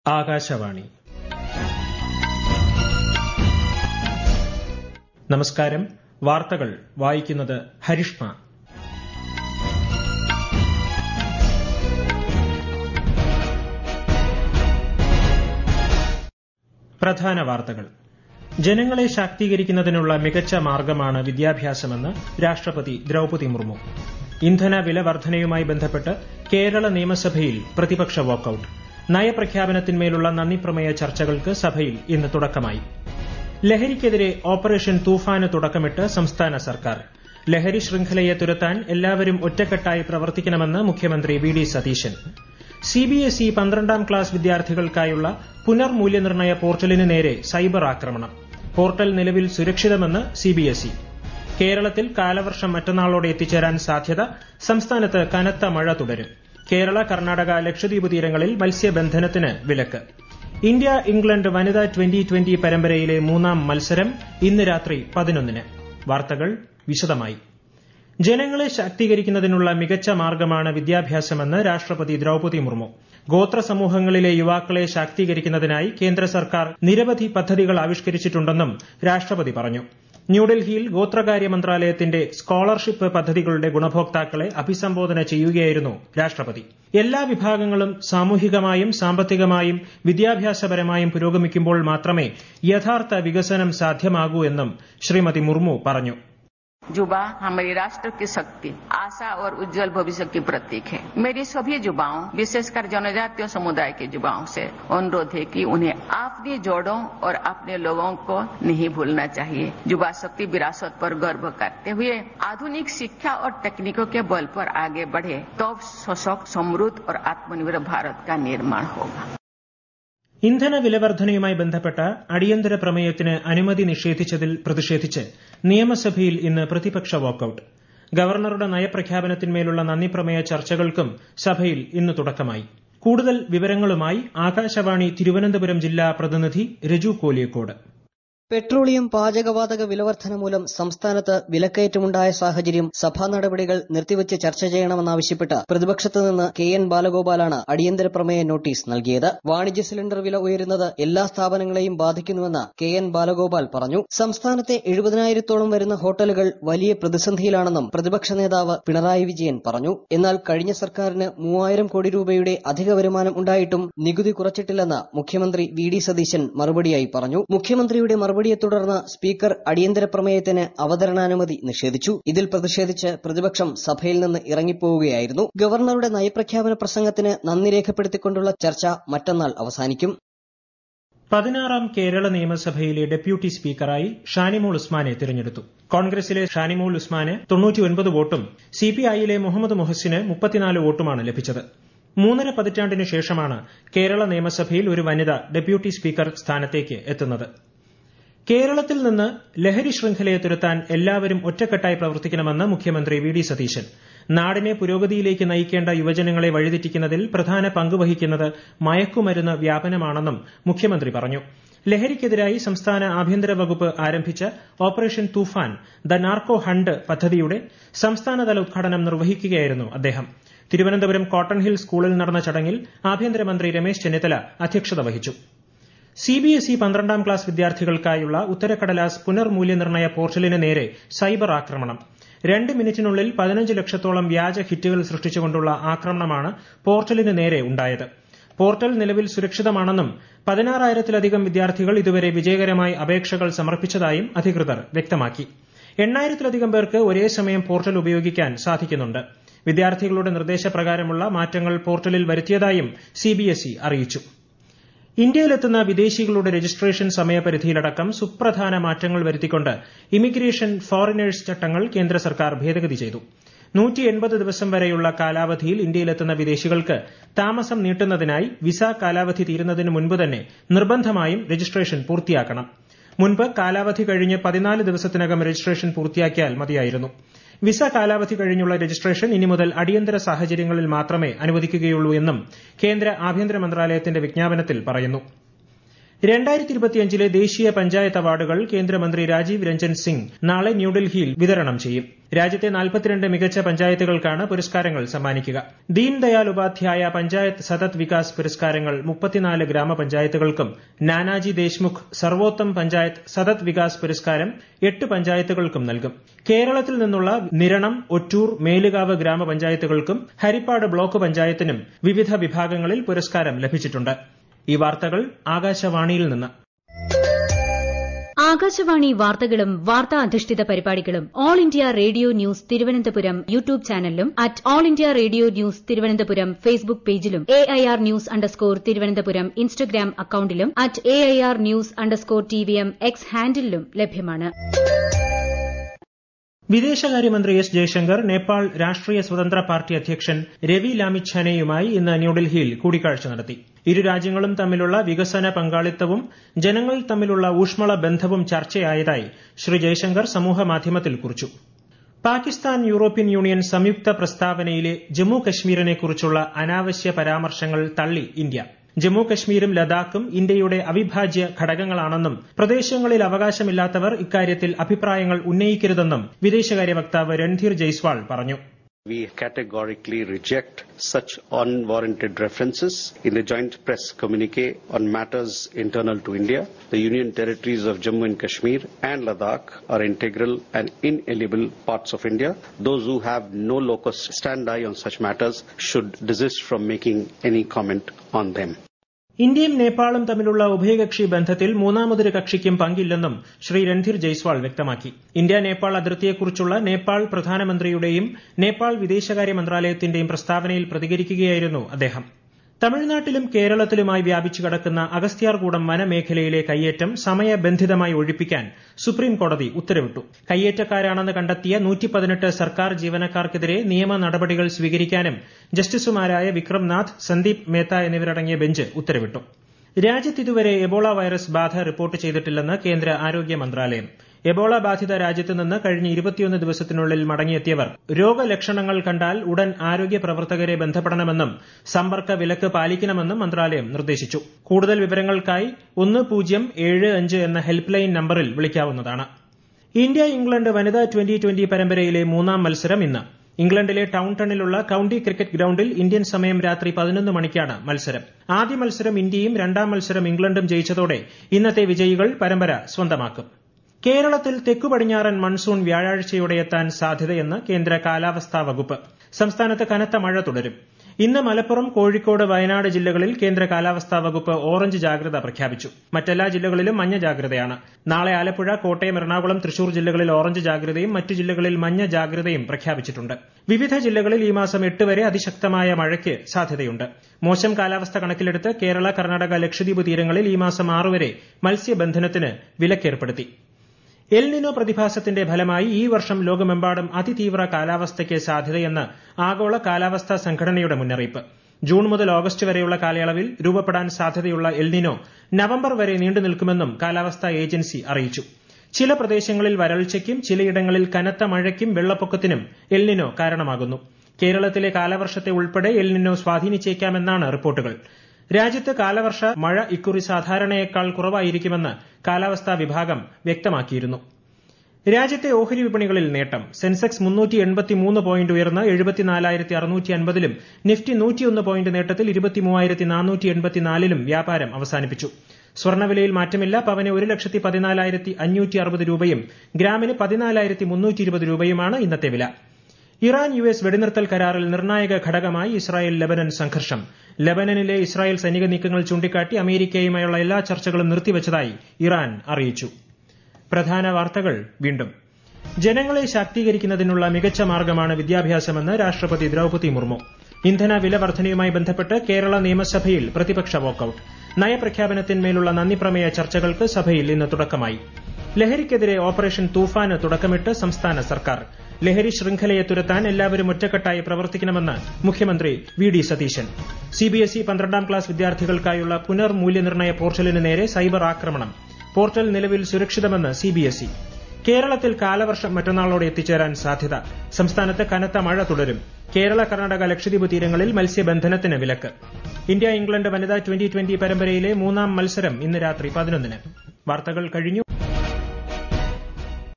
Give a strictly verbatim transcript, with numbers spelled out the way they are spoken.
ആകാശവാണി. നമസ്കാരം. വാർത്തകൾ വായിക്കുന്നത് ഹരിഷ്മ. പ്രധാന വാർത്തകൾ. ജനങ്ങളെ ശാക്തീകരിക്കുന്നതിനുള്ള മികച്ച മാർഗമാണ് വിദ്യാഭ്യാസമെന്ന് രാഷ്ട്രപതി ദ്രൌപദി മുർമു. ഇന്ധന വില വർധനയുമായി ബന്ധപ്പെട്ട് കേരള നിയമസഭയിൽ പ്രതിപക്ഷ വാക്കൌട്ട്. നയപ്രഖ്യാപനത്തിന്മേലുള്ള നന്ദിപ്രമേയ ചർച്ചകൾക്ക് സഭയിൽ ഇന്ന് തുടക്കമായി. ലഹരിക്കെതിരെ ഓപ്പറേഷൻ തൂഫാന് തുടക്കമിട്ട് സംസ്ഥാന സർക്കാർ. ലഹരി ശൃംഖലയെ തുരത്താൻ എല്ലാവരും ഒറ്റക്കെട്ടായി പ്രവർത്തിക്കണമെന്ന് മുഖ്യമന്ത്രി വി ഡി സതീശൻ. സിബിഎസ്ഇ പന്ത്രണ്ടാം ക്ലാസ് വിദ്യാർത്ഥികൾക്കായുള്ള പുനർമൂല്യനിർണ്ണയ പോർട്ടലിന് നേരെ സൈബർ ആക്രമണം. പോർട്ടൽ നിലവിൽ സുരക്ഷിതമെന്ന് സിബിഎസ്ഇ. കേരളത്തിൽ കാലവർഷം മറ്റന്നാളോടെ എത്തിച്ചേരാൻ സാധ്യത. സംസ്ഥാനത്ത് കനത്ത മഴ തുടരും. കേരള, കർണാടക, ലക്ഷദ്വീപ് തീരങ്ങളിൽ മത്സ്യബന്ധനത്തിന് വിലക്ക്. ഇന്ത്യ ഇംഗ്ലണ്ട് വനിതാ ട്വന്റി ട്വന്റി പരമ്പരയിലെ മൂന്നാം മത്സരം ഇന്ന് രാത്രി പതിനൊന്നിന്. വാർത്തകൾ വിശദമായി. ജനങ്ങളെ ശാക്തീകരിക്കുന്നതിനുള്ള മികച്ച മാർഗമാണ് വിദ്യാഭ്യാസമെന്ന് രാഷ്ട്രപതി ദ്രൌപദി മുർമു. ഗോത്ര സമൂഹങ്ങളിലെ യുവാക്കളെ ശാക്തീകരിക്കുന്നതിനായി കേന്ദ്ര സർക്കാർ നിരവധി പദ്ധതികൾ ആവിഷ്കരിച്ചിട്ടുണ്ടെന്നും രാഷ്ട്രപതി പറഞ്ഞു. ന്യൂഡൽഹിയിൽ ഗോത്രകാര്യ മന്ത്രാലയത്തിന്റെ സ്കോളർഷിപ്പ് പദ്ധതികളുടെ ഗുണഭോക്താക്കളെ അഭിസംബോധന ചെയ്യുകയായിരുന്നു രാഷ്ട്രപതി. എല്ലാ വിഭാഗങ്ങളും സാമൂഹികമായും സാമ്പത്തികമായും വിദ്യാഭ്യാസപരമായും പുരോഗമിക്കുമ്പോൾ മാത്രമേ യഥാർത്ഥ വികസനം സാധ്യമാകൂ എന്നും ശ്രീമതി മുർമു പറഞ്ഞു. युवा हमारी राष्ट्र की शक्ति, आशा और उज्जवल भविष्य की प्रतीक है. मेरी सभी युवाओं, विशेषकर जनजातीय समुदाय के युवाओं से अनुरोध है कि उन्हें अपनी जड़ों और अपने लोगों को नहीं भूलना चाहिए. युवा शक्ति विरासत पर गर्व करते हुए आधुनिक शिक्षा और तकनीकों के बल पर आगे बढ़े, तब सशक्त, समृद्ध और आत्मनिर्भर भारत का निर्माण होगा. ഇന്ധന വിലവർധനയുമായി ബന്ധപ്പെട്ട അടിയന്തര പ്രമേയത്തിന് അനുമതി നിഷേധിച്ചതിൽ പ്രതിഷേധിച്ച് നിയമസഭയിൽ ഇന്ന് പ്രതിപക്ഷ വാക്കൌട്ട്. ഗവർണറുടെ നയപ്രഖ്യാപനത്തിന്മേലുള്ള നന്ദിപ്രമേയ ചർച്ചകൾക്കും സഭയിൽ ഇന്ന് തുടക്കമായി. കൂടുതൽ വിവരങ്ങളുമായി ആകാശവാണി തിരുവനന്തപുരം ജില്ലാ പ്രതിനിധി രജു കോലിയക്കോട്. പെട്രോളിയം, പാചകവാതക വിലവർധന മൂലം സംസ്ഥാനത്ത് വിലക്കയറ്റമുണ്ടായ സാഹചര്യം സഭാ നടപടികൾ നിർത്തിവച്ച് ചർച്ച ചെയ്യണമെന്നാവശ്യപ്പെട്ട് പ്രതിപക്ഷത്ത് നിന്ന് കെ എൻ ബാലഗോപാലാണ് അടിയന്തര പ്രമേയ നോട്ടീസ് നൽകിയത്. വാണിജ്യ സിലിണ്ടർ വില ഉയരുന്നത് എല്ലാ സ്ഥാപനങ്ങളെയും ബാധിക്കുന്നുവെന്ന് കെ എൻ ബാലഗോപാൽ പറഞ്ഞു. സംസ്ഥാനത്തെ എഴുപതിനായിരത്തോളം വരുന്ന ഹോട്ടലുകൾ വലിയ പ്രതിസന്ധിയിലാണെന്നും പ്രതിപക്ഷ നേതാവ് പിണറായി വിജയൻ പറഞ്ഞു. എന്നാൽ കഴിഞ്ഞ സർക്കാരിന് മൂവായിരം കോടി രൂപയുടെ അധിക വരുമാനം ഉണ്ടായിട്ടും നികുതി കുറച്ചിട്ടില്ലെന്ന് മുഖ്യമന്ത്രി വി ഡി സതീശൻ മറുപടിയായി പറഞ്ഞു. മുഖ്യമന്ത്രിയുടെ മറുപടി യെ തുടർന്ന് സ്പീക്കർ അടിയന്തര പ്രമേയത്തിന് അവതരണാനുമതി നിഷേധിച്ചു. ഇതിൽ പ്രതിഷേധിച്ച് പ്രതിപക്ഷം സഭയിൽ നിന്ന് ഇറങ്ങിപ്പോവുകയായിരുന്നു. ഗവർണറുടെ നയപ്രഖ്യാപന പ്രസംഗത്തിന് നന്ദി രേഖപ്പെടുത്തിക്കൊണ്ടുള്ള ചർച്ച മറ്റന്നാൾ അവസാനിക്കും. പതിനാറാം കേരള നിയമസഭയിലെ ഡെപ്യൂട്ടി സ്പീക്കറായി ഷാനിമോൾ ഉസ്മാനെ തിരഞ്ഞെടുത്തു. കോൺഗ്രസിലെ ഷാനിമോൾ ഉസ്മാന് തൊണ്ണൂറ്റിയൊൻപത് വോട്ടും സിപിഐയിലെ മുഹമ്മദ് മുഹസിന് മുപ്പത്തിനാല് വോട്ടുമാണ് ലഭിച്ചത്. മൂന്നര പതിറ്റാണ്ടിനു ശേഷമാണ് കേരള നിയമസഭയിൽ ഒരു വനിത ഡെപ്യൂട്ടി സ്പീക്കർ സ്ഥാനത്തേക്ക് എത്തുന്നത്. കേരളത്തിൽ നിന്ന് ലഹരി ശൃംഖലയെ തുരത്താൻ എല്ലാവരും ഒറ്റക്കെട്ടായി പ്രവർത്തിക്കണമെന്ന് മുഖ്യമന്ത്രി വി ഡി സതീശൻ. നാടിനെ പുരോഗതിയിലേക്ക് നയിക്കേണ്ട യുവജനങ്ങളെ വഴിതെറ്റിക്കുന്നതിൽ പ്രധാന പങ്ക് വഹിക്കുന്നത് മയക്കുമരുന്ന് വ്യാപനമാണെന്നും മുഖ്യമന്ത്രി പറഞ്ഞു. ലഹരിക്കെതിരായി സംസ്ഥാന ആഭ്യന്തര വകുപ്പ് ആരംഭിച്ച operation Toofan the narco hunt പദ്ധതിയുടെ സംസ്ഥാനതല ഉദ്ഘാടനം നിർവഹിക്കുകയായിരുന്നു അദ്ദേഹം. തിരുവനന്തപുരം കോട്ടൺ ഹിൽ സ്കൂളിൽ നടന്ന ചടങ്ങിൽ ആഭ്യന്തരമന്ത്രി രമേശ് ചെന്നിത്തല അധ്യക്ഷത വഹിച്ചു. സിബിഎസ്ഇ പന്ത്രണ്ടാം ക്ലാസ് വിദ്യാർത്ഥികൾക്കായുള്ള ഉത്തരക്കടലാസ് പുനർമൂല്യനിർണ്ണയ പോർട്ടലിന് നേരെ സൈബർ ആക്രമണം. രണ്ട് മിനിറ്റിനുള്ളിൽ പതിനഞ്ച് ലക്ഷത്തോളം വ്യാജ ഹിറ്റുകൾ സൃഷ്ടിച്ചുകൊണ്ടുള്ള ആക്രമണമാണ് പോർട്ടലിന് നേരെ ഉണ്ടായത്. പോർട്ടൽ നിലവിൽ സുരക്ഷിതമാണെന്നും പതിനാറായിരത്തിലധികം വിദ്യാർത്ഥികൾ ഇതുവരെ വിജയകരമായി അപേക്ഷകൾ സമർപ്പിച്ചതായും അധികൃതർ വ്യക്തമാക്കി. എണ്ണായിരത്തിലധികം പേർക്ക് ഒരേ സമയം പോർട്ടൽ ഉപയോഗിക്കാൻ സാധിക്കുന്നുണ്ട്. വിദ്യാർത്ഥികളുടെ നിർദ്ദേശപ്രകാരമുള്ള മാറ്റങ്ങൾ പോർട്ടലിൽ വരുത്തിയതായും സിബിഎസ്ഇ അറിയിച്ചു. ഇന്ത്യയിലെത്തുന്ന വിദേശികളുടെ രജിസ്ട്രേഷൻ സമയപരിധിയിലടക്കം സുപ്രധാന മാറ്റങ്ങൾ വരുത്തിക്കൊണ്ട് ഇമിഗ്രേഷൻ ഫോറിനേഴ്സ് ചട്ടങ്ങൾ കേന്ദ്ര സർക്കാർ ഭേദഗതി ചെയ്തു. നൂറ്റി എൺപത് ദിവസം വരെയുള്ള കാലാവധിയിൽ ഇന്ത്യയിലെത്തുന്ന വിദേശികൾക്ക് താമസം നീട്ടുന്നതിനായി വിസ കാലാവധി തീരുന്നതിന് മുൻപ് തന്നെ നിർബന്ധമായും രജിസ്ട്രേഷൻ പൂർത്തിയാക്കണം. മുൻപ് കാലാവധി കഴിഞ്ഞ് പതിനാല് ദിവസത്തിനകം രജിസ്ട്രേഷൻ പൂർത്തിയാക്കിയാൽ മതിയായിരുന്നു. വിസ കാലാവധി കഴിഞ്ഞുള്ള രജിസ്ട്രേഷൻ ഇനി മുതൽ അടിയന്തര സാഹചര്യങ്ങളിൽ മാത്രമേ അനുവദിക്കുകയുള്ളൂ എന്നും കേന്ദ്ര ആഭ്യന്തര മന്ത്രാലയത്തിന്റെ വിജ്ഞാപനത്തിൽ പറയുന്നു. രണ്ടായിരത്തി ഇരുപത്തിയഞ്ചിലെ ദേശീയ പഞ്ചായത്ത് അവാർഡുകൾ കേന്ദ്രമന്ത്രി രാജീവ് രഞ്ജൻ സിംഗ് നാളെ ന്യൂഡൽഹിയിൽ വിതരണം ചെയ്യും. രാജ്യത്തെ നാൽപ്പത്തിരണ്ട് മികച്ച പഞ്ചായത്തുകൾക്കാണ് പുരസ്കാരങ്ങൾ സമ്മാനിക്കുക. ദീൻദയാൽ ഉപാധ്യായ പഞ്ചായത്ത് സതത് വികാസ് പുരസ്കാരങ്ങൾ മുപ്പത്തിനാല് ഗ്രാമപഞ്ചായത്തുകൾക്കും നാനാജി ദേശ്മുഖ് സർവോത്തം പഞ്ചായത്ത് സതത് വികാസ് പുരസ്കാരം എട്ട് പഞ്ചായത്തുകൾക്കും നൽകും. കേരളത്തിൽ നിന്നുള്ള നിരണം, ഒറ്റൂർ, മേലുകാവ് ഗ്രാമപഞ്ചായത്തുകൾക്കും ഹരിപ്പാട് ബ്ലോക്ക് പഞ്ചായത്തിനും വിവിധ വിഭാഗങ്ങളിൽ പുരസ്കാരം ലഭിച്ചിട്ടുണ്ട്. ഈ വാർത്തകൾ ആകാശവാണിയിൽ നിന്ന്. ആകാശവാണി വാർത്തകളും വാർത്താ അധിഷ്ഠിത പരിപാടികളും all India radio news Thiruvananthapuram YouTube ചാനലിലും at all India radio news Thiruvananthapuram Facebook പേജിലും A I R news underscore Thiruvananthapuram Instagram അക്കൌണ്ടിലും at A I R news underscore T V M X ഹാൻഡിലും ലഭ്യമാണ്. വിദേശകാര്യമന്ത്രി എസ് ജയശങ്കർ നേപ്പാൾ രാഷ്ട്രീയ സ്വതന്ത്ര പാർട്ടി അധ്യക്ഷൻ രവി ലാമിച്ഛാനെയുമായി ഇന്ന് ന്യൂഡൽഹിയിൽ കൂടിക്കാഴ്ച നടത്തി. ഇരു രാജ്യങ്ങളും തമ്മിലുള്ള വികസന പങ്കാളിത്തവും ജനങ്ങൾ തമ്മിലുള്ള ഊഷ്മള ബന്ധവും ചർച്ചയായതായി ശ്രീ ജയശങ്കർ സമൂഹമാധ്യമത്തിൽ കുറിച്ചു. പാകിസ്ഥാൻ യൂറോപ്യൻ യൂണിയൻ സംയുക്ത പ്രസ്താവനയിലെ ജമ്മു കശ്മീരിനെക്കുറിച്ചുള്ള അനാവശ്യ പരാമർശങ്ങൾ തള്ളി ഇന്ത്യ. ജമ്മു കശ്മീരും ലഡാക്കും ഇന്ത്യയുടെ അവിഭാജ്യ ഘടകങ്ങളാണെന്നും പ്രദേശങ്ങളിൽ അവകാശമില്ലാത്തവർ ഇക്കാര്യത്തിൽ അഭിപ്രായങ്ങൾ ഉന്നയിക്കരുതെന്നും വിദേശകാര്യ വക്താവ് രൺധീർ ജയ്സ്വാൾ പറഞ്ഞു. We categorically reject such unwarranted references in the joint press communique on matters internal to India. The Union territories of Jammu and Kashmir and Ladakh are integral and inalienable parts of India. Those who have no locus standi on such matters should desist from making any comment on them. ഇന്ത്യയും നേപ്പാളും തമ്മിലുള്ള ഉഭയകക്ഷി ബന്ധത്തിൽ മൂന്നാമതൊരു കക്ഷിക്കും പങ്കില്ലെന്നും ശ്രീ രൺധീർ ജയ്സ്വാൾ വ്യക്തമാക്കി. India Nepal അതിർത്തിയെക്കുറിച്ചുള്ള നേപ്പാൾ പ്രധാനമന്ത്രിയുടെയും നേപ്പാൾ വിദേശകാര്യ മന്ത്രാലയത്തിന്റെയും പ്രസ്താവനയിൽ പ്രതികരിക്കുകയായിരുന്നു അദ്ദേഹം. തമിഴ്നാട്ടിലും കേരളത്തിലുമായി വ്യാപിച്ചു കിടക്കുന്ന അഗസ്ത്യാർകൂടം വനമേഖലയിലെ കയ്യേറ്റം സമയബന്ധിതമായി ഒഴിപ്പിക്കാൻ സുപ്രീംകോടതി ഉത്തരവിട്ടു. കയ്യേറ്റക്കാരാണെന്ന് കണ്ടെത്തിയ നൂറ്റി പതിനെട്ട് സർക്കാർ ജീവനക്കാർക്കെതിരെ നിയമ നടപടികൾ സ്വീകരിക്കാനും ജസ്റ്റിസുമാരായ വിക്രംനാഥ്, സന്ദീപ് മേത്ത എന്നിവരടങ്ങിയ ബെഞ്ച് ഉത്തരവിട്ടു. രാജ്യത്ത് ഇതുവരെ എബോള വൈറസ് ബാധ റിപ്പോർട്ട് ചെയ്തിട്ടില്ലെന്ന് കേന്ദ്ര ആരോഗ്യ മന്ത്രാലയം. എബോള ബാധിത രാജ്യത്ത് നിന്ന് കഴിഞ്ഞ ഇരുപത്തിയൊന്ന് ദിവസത്തിനുള്ളിൽ മടങ്ങിയെത്തിയവർ രോഗലക്ഷണങ്ങൾ കണ്ടാൽ ഉടൻ ആരോഗ്യ പ്രവർത്തകരെ ബന്ധപ്പെടണമെന്നും സമ്പർക്ക വിലക്ക് പാലിക്കണമെന്നും മന്ത്രാലയം നിർദ്ദേശിച്ചു. കൂടുതൽ വിവരങ്ങൾക്കായി ഒന്ന് പൂജ്യം ഏഴ് അഞ്ച് എന്ന ഹെൽപ്പ് ലൈൻ നമ്പറിൽ വിളിക്കാവുന്നതാണ്. ഇന്ത്യ ഇംഗ്ലണ്ട് വനിതാ ട്വന്റി ട്വന്റി പരമ്പരയിലെ മൂന്നാം മത്സരം ഇന്ന്. ഇംഗ്ലണ്ടിലെ ടൌൺടണിലുള്ള കൌണ്ടി ക്രിക്കറ്റ് ഗ്രൌണ്ടിൽ ഇന്ത്യൻ സമയം രാത്രി പതിനൊന്ന് മണിക്കാണ് മത്സരം. ആദ്യ മത്സരം ഇന്ത്യയും രണ്ടാം മത്സരം ഇംഗ്ലണ്ടും ജയിച്ചതോടെ ഇന്നത്തെ വിജയികൾ പരമ്പര സ്വന്തമാക്കും. കേരളത്തിൽ തെക്കുപടിഞ്ഞാറൻ മൺസൂൺ വ്യാഴാഴ്ചയോടെ എത്താൻ സാധ്യതയെന്ന് കേന്ദ്ര കാലാവസ്ഥാ വകുപ്പ്. സംസ്ഥാനത്ത് കനത്ത മഴ തുടരും. ഇന്ന് മലപ്പുറം, കോഴിക്കോട്, വയനാട് ജില്ലകളിൽ കേന്ദ്ര കാലാവസ്ഥാ വകുപ്പ് ഓറഞ്ച് ജാഗ്രത പ്രഖ്യാപിച്ചു. മറ്റെല്ലാ ജില്ലകളിലും മഞ്ഞ ജാഗ്രതയാണ്. നാളെ ആലപ്പുഴ, കോട്ടയം, എറണാകുളം, തൃശൂർ ജില്ലകളിൽ ഓറഞ്ച് ജാഗ്രതയും മറ്റു ജില്ലകളിൽ മഞ്ഞ ജാഗ്രതയും പ്രഖ്യാപിച്ചിട്ടുണ്ട്. വിവിധ ജില്ലകളിൽ ഈ മാസം എട്ട് വരെ അതിശക്തമായ മഴയ്ക്ക് സാധ്യതയുണ്ട്. മോശം കാലാവസ്ഥ കണക്കിലെടുത്ത് കേരള, കർണാടക, ലക്ഷദ്വീപ് തീരങ്ങളിൽ ഈ മാസം ആറ് വരെ മത്സ്യബന്ധനത്തിന് വിലക്കേർപ്പെടുത്തി. എൽനിനോ പ്രതിഭാസത്തിന്റെ ഫലമായി ഈ വർഷം ലോകമെമ്പാടും അതിതീവ്ര കാലാവസ്ഥയ്ക്ക് സാധ്യതയെന്ന് ആഗോള കാലാവസ്ഥാ സംഘടനയുടെ മുന്നറിയിപ്പ്. ജൂൺ മുതൽ ഓഗസ്റ്റ് വരെയുള്ള കാലയളവിൽ രൂപപ്പെടാൻ സാധ്യതയുള്ള എൽനിനോ നവംബർ വരെ നീണ്ടുനിൽക്കുമെന്നും കാലാവസ്ഥാ ഏജൻസി അറിയിച്ചു. ചില പ്രദേശങ്ങളിൽ വരൾച്ചയ്ക്കും ചിലയിടങ്ങളിൽ കനത്ത മഴയ്ക്കും വെള്ളപ്പൊക്കത്തിനും എൽനിനോ കാരണമാകുന്നു. കേരളത്തിലെ കാലവർഷത്തെ ഉൾപ്പെടെ എൽനിനോ സ്വാധീനിച്ചേക്കാമെന്നാണ് റിപ്പോർട്ടുകൾ. രാജ്യത്ത് കാലവർഷ മഴ ഇക്കുറി സാധാരണയേക്കാൾ കുറവായിരിക്കുമെന്ന് കാലാവസ്ഥാ വിഭാഗം വ്യക്തമാക്കിയിരുന്നു. രാജ്യത്തെ ഓഹരി വിപണികളിൽ നേട്ടം. സെൻസെക്സ് മുന്നൂറ്റി എൺപത്തിമൂന്ന് പോയിന്റ് ഉയർന്ന് എഴുപത്തിനാലായിരത്തി അറുന്നൂറ്റി അൻപതിലും നിഫ്റ്റി നൂറ്റിയൊന്ന് പോയിന്റ് നേട്ടത്തിൽ ഇരുപത്തിമൂവായിരത്തി നാനൂറ്റി എൺപത്തിനാലിലും വ്യാപാരം അവസാനിപ്പിച്ചു. സ്വർണ്ണവിലയിൽ മാറ്റമില്ല. പവന് ഒരു ലക്ഷത്തി പതിനാലായിരത്തി അഞ്ഞൂറ്റി അറുപത് രൂപയും ഗ്രാമിന് പതിനാലായിരത്തി മുന്നൂറ്റി ഇരുപത് രൂപയുമാണ് ഇന്നത്തെ വില. ഇറാൻ യു എസ് വെടിനിർത്തൽ കരാറിൽ നിർണായക ഘടകമായി ഇസ്രായേൽ ലെബനൻ സംഘർഷം. ലെബനനിലെ ഇസ്രായേൽ സൈനിക നീക്കങ്ങൾ ചൂണ്ടിക്കാട്ടി അമേരിക്കയുമായുള്ള എല്ലാ ചർച്ചകളും നിർത്തിവച്ചതായി ഇറാൻ അറിയിച്ചു. പ്രധാന വാർത്തകൾ വീണ്ടും. ജനങ്ങളെ ശാക്തീകരിക്കുന്നതിനുള്ള മികച്ച മാർഗമാണ് വിദ്യാഭ്യാസമെന്ന് രാഷ്ട്രപതി ദ്രൌപദി മുർമു. ഇന്ധന വില വർധനയുമായി ബന്ധപ്പെട്ട് കേരള നിയമസഭയിൽ പ്രതിപക്ഷ വാക്കൌട്ട്. നയപ്രഖ്യാപനത്തിന്മേലുള്ള നന്ദിപ്രമേയ ചർച്ചകൾക്ക് സഭയിൽ ഇന്ന് തുടക്കമായി. ലഹരിക്കെതിരെ ഓപ്പറേഷൻ തൂഫാന് തുടക്കമിട്ട് സംസ്ഥാന സർക്കാർ. ലഹരി ശൃംഖലയെ തുരത്താൻ എല്ലാവരും ഒറ്റക്കെട്ടായി പ്രവർത്തിക്കണമെന്ന് മുഖ്യമന്ത്രി വി ഡി സതീശൻ. സിബിഎസ്ഇ പന്ത്രണ്ടാം ക്ലാസ് വിദ്യാർത്ഥികൾക്കായുള്ള പുനർമൂല്യനിർണ്ണയ പോർട്ടലിന് നേരെ സൈബർ ആക്രമണം. പോർട്ടൽ നിലവിൽ സുരക്ഷിതമെന്ന് സിബിഎസ്ഇ. കേരളത്തിൽ കാലവർഷം മറ്റന്നാളോടെ എത്തിച്ചേരാൻ സാധ്യത. സംസ്ഥാനത്ത് കനത്ത മഴ തുടരും. കേരള, കർണാടക, ലക്ഷദ്വീപ് തീരങ്ങളിൽ മത്സ്യബന്ധനത്തിന് വിലക്ക്. ഇന്ത്യ ഇംഗ്ലണ്ട് വനിതാ ട്വന്റി ട്വന്റി പരമ്പരയിലെ മൂന്നാം മത്സരം ഇന്ന് രാത്രി പതിനൊന്നിന്. വാർത്തകൾ കഴിഞ്ഞു.